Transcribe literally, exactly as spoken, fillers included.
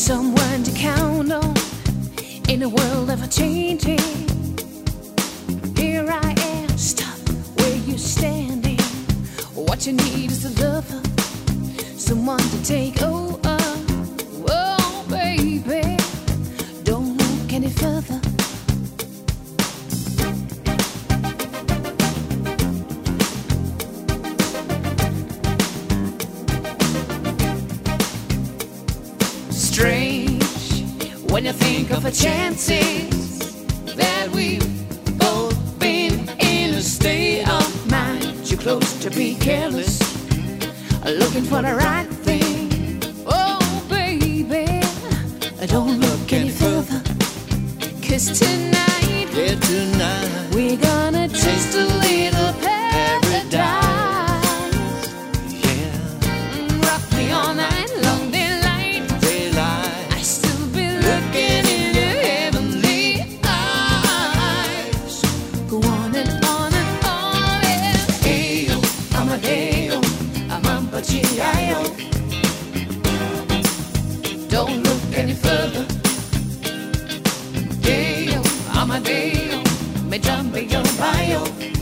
someone to count on in a world ever changing. Here I am, stop where you're standing. What you need is a lover, someone to take over. Oh, baby, don't look any further. Strange when you think of the chances that we've both been in a state of mind. You're close to be careless, looking for the right thing. Oh, baby, don't look any further. 'Cause tonight, Yeah, tonight we're gonna taste a little paradise. Yeah, Rock me all night long, daylight. daylight. I still be looking in your heavenly eyes. Go on and on and on, yeah. Hey-yo, I'm a day-yo, I'm a G-I-O. Don't look any further. Day-yo, I'm a day-yo, me jump yo bio.